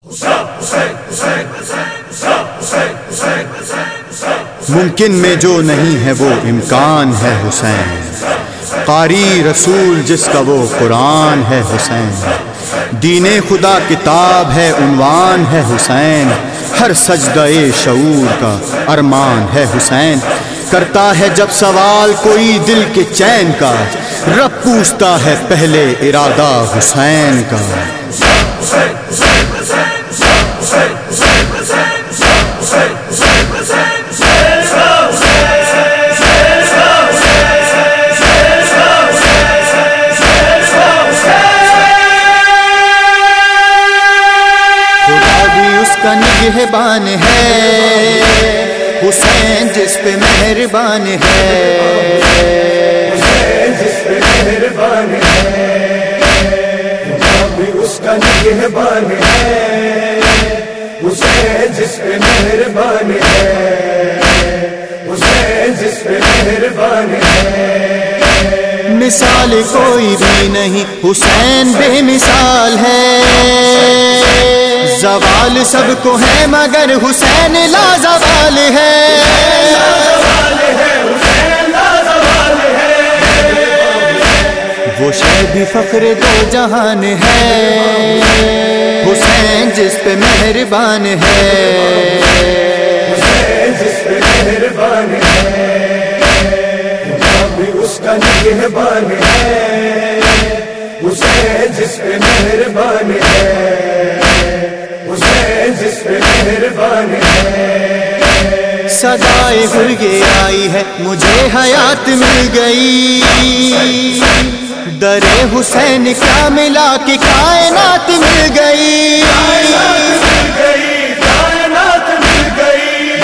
ممکن میں جو نہیں ہے وہ امکان ہے حسین، قاری رسول جس کا وہ قرآن ہے حسین، دین خدا کتاب ہے عنوان ہے حسین، ہر سجدہ شعور کا ارمان ہے حسین، کرتا ہے جب سوال کوئی دل کے چین کا، رب پوچھتا ہے پہلے ارادہ حسین کا۔ نگہبان ہے حسین جس پہ مہربان ہے، حسین جس پہ مہربان ہے، بھی اس کا نگہبان ہے، حسین جس پہ مہربان ہے، حسین جس پہ مہربان ہے، مثال کوئی بھی نہیں حسین بے مثال ہے، زوال سب کو ہے مگر حسین لا زوال ہے، وہ شہ فخر دو جہان ہے، حسین جس پہ مہربان ہے، حسین جس پہ مہربان ہے، بھی اس کا نگہبان ہے، حسین جس پہ مہربان ہے، حسین جس پہ مہربان ہے، صدائے گرگے آئی ہے مجھے حیات مل گئی، در حسین کیا ملا کہ کائنات مل گئی، کائنات مل گئی،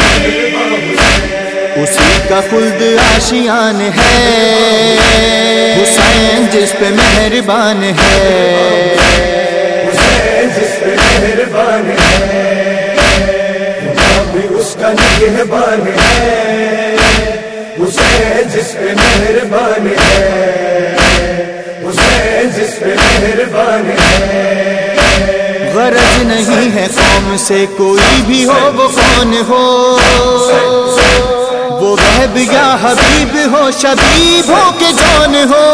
اسی کا خلد آشیان ہے، حسین جس پہ مہربان ہے، حسین جس پہ مہربان ہے، بھی اس کا نگہبان ہے، حسین جس پہ مہربان ہے، حسین جس پہ مہربان ہے، غرض نہیں ہے قوم سے کوئی بھی ہو وہ کون ہو، وہ وہب یا حبیب ہو شبیب ہو کہ جون ہو،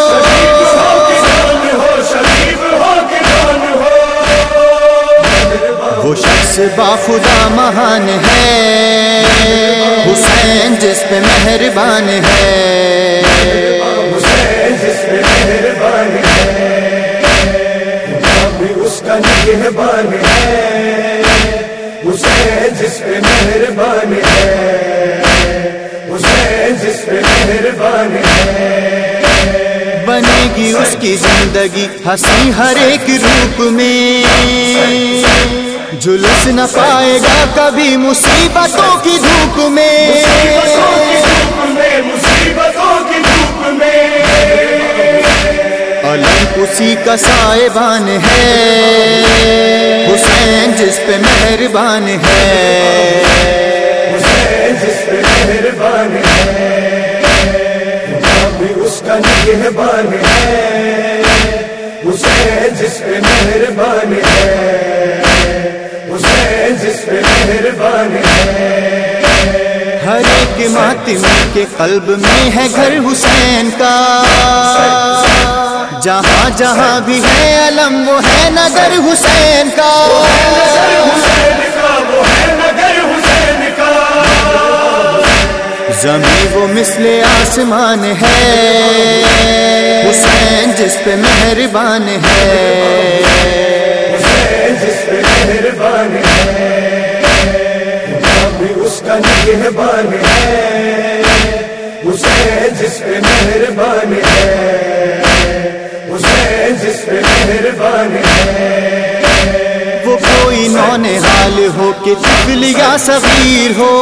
وہ شخص باخدا مہان ہے، حسین جس پہ مہربان ہے، حسین جس پہ مہربان ہے، بھی اس کا نگہبان ہے، حسین جس پہ مہربان ہے، حسین جس پہ مہربان ہے، بنے گی اس کی زندگی ہنسی ہر ایک روپ میں، جھلس نہ پائے گا کبھی مصیبتوں کی دھوپ میں، مصیبتوں کی دھوپ میں، علم اسی کا سائبان ہے، حسین جس پہ مہربان ہے، حسین جس پہ مہربان ہے، بھی اس کا نگہبان ہے، حسین جس پہ مہربان ہے، حسین جس پہ مہربان ہے، ہر ایک ماتم کے قلب میں ہے گھر حسین کا، جہاں جہاں بھی ہے علم وہ ہے نگر حسین کا، زمین وہ مثل آسمان ہے، حسین جس پہ مہربان ہے، حسین جس پہ مہربان ہے، بھی اس کا نگہبان ہے، حسین جس پہ مہربان ہے، حسین جس پہ مہربان ہے، وہ کوئی نونہال ہو کہ طفل یا صغیر ہو،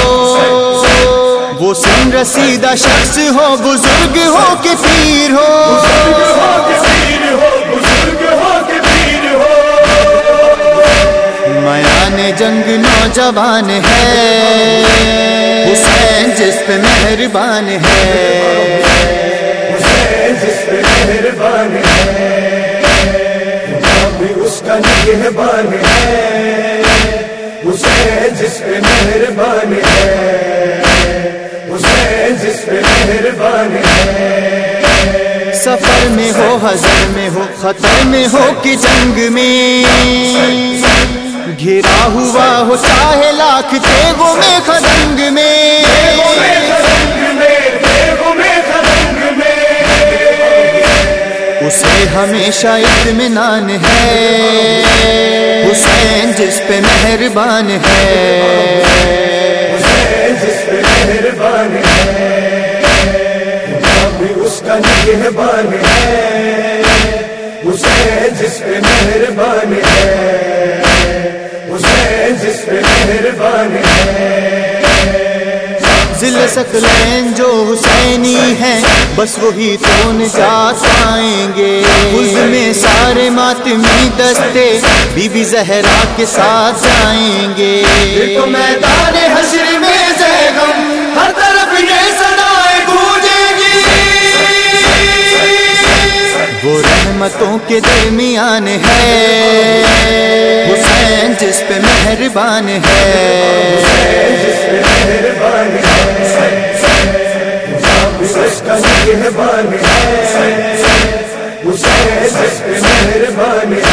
وہ سن رسیدہ شخص ہو بزرگ ہو کہ پیر ہو، میان جنگ نوجوان ہے، حسین جس پہ مہربان ہے، حسین جس پہ مہربان ہے، بھی اس کا نگہبان ہے، حسین جس پہ مہربان ہے، حسین جس پہ مہربان ہے۔ سفر میں ہو حضر میں ہو خطر میں ہو کہ جنگ میں، گھرا ہوا ہو چاہے لاکھ تیغوں میں خدنگ میں، اسے ہمیشہ اطمینان ہے، حسین جس پہ مہربان ہے، حسین جس پہ مہربان ہے، خدا بھی اس کا نگہبان ہے، حسین جس پہ مہربان ہے، حسین جس پہ مہربان ہے۔ ذل ثقلین جو حسینی ہیں بس وہی تو نجات پائیں گے، اس میں سارے ماتمی دستے بی بی زہرا کے ساتھ جائیں گے، تو میدان حشر میں زیغم ہر طرف یہ صدائیں گونجیں گی، وہ رحمتوں کے درمیان ہے، حسین جس پہ مہربان ہے، جس پہ مہربان ہے، اس کا نگہبان ہے، حسین جس پہ مہربان ہے۔